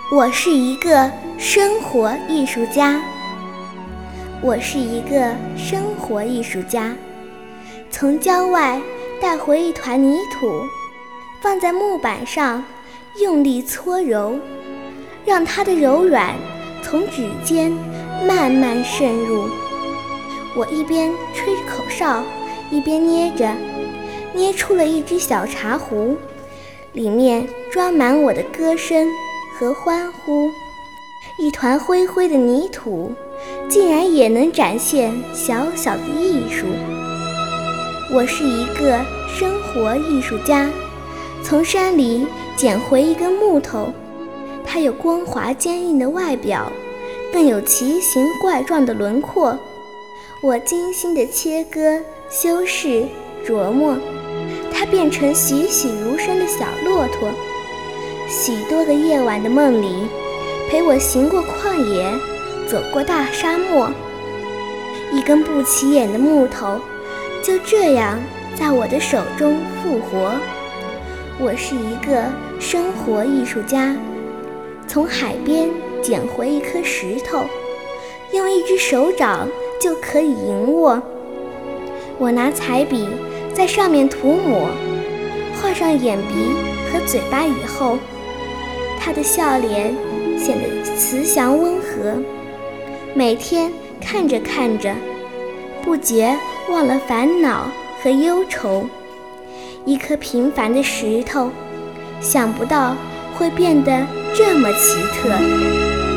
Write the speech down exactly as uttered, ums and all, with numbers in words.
我是一个生活艺术家，我是一个生活艺术家。从郊外带回一团泥土，放在木板上，用力搓揉，让它的柔软从指尖慢慢渗入。我一边吹着口哨，一边捏着，捏出了一只小茶壶，里面装满我的歌声和欢呼。一团灰灰的泥土，竟然也能展现小小的艺术。我是一个生活艺术家，从山里捡回一根木头，它有光滑坚硬的外表，更有奇形怪状的轮廓。我精心地切割、修饰、琢磨，它变成栩栩如生的小骆驼。许多个夜晚的梦里，陪我行过旷野，走过大沙漠。一根不起眼的木头，就这样在我的手中复活。我是一个生活艺术家，从海边捡回一颗石头，用一只手掌就可以赢握。我拿彩笔在上面涂抹，画上眼鼻和嘴巴以后，他的笑脸显得慈祥温和。每天看着看着，不觉忘了烦恼和忧愁。一颗平凡的石头，想不到会变得这么奇特。